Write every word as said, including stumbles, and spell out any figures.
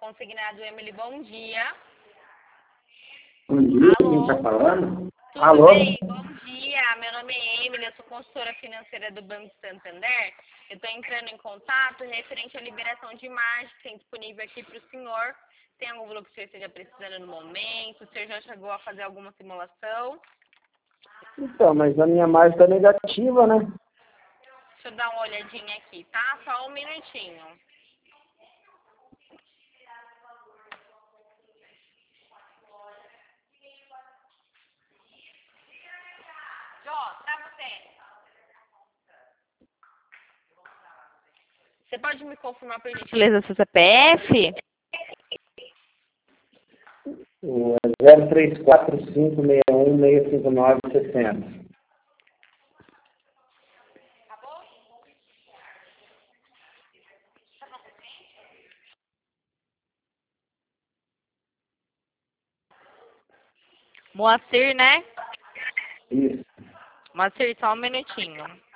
Consignado Emily, bom dia. Bom dia, Alô? quem está falando? Tudo Alô? bem? Bom dia. Meu nome é Emily, eu sou consultora financeira do Banco Santander. Eu estou entrando em contato referente à liberação de imagem que tem disponível aqui para o senhor. Tem algum valor que o senhor esteja precisando no momento? O senhor já chegou a fazer alguma simulação? Então, mas a minha margem está negativa, né? Deixa eu dar uma olhadinha aqui, tá? Só um minutinho. Jó, pra você. Você pode me confirmar, por gentileza, seu C P F? O zero três quatro cinco seis um seis cinco nove seis zero zero. Moacir, né? Isso. Moacir, só um minutinho.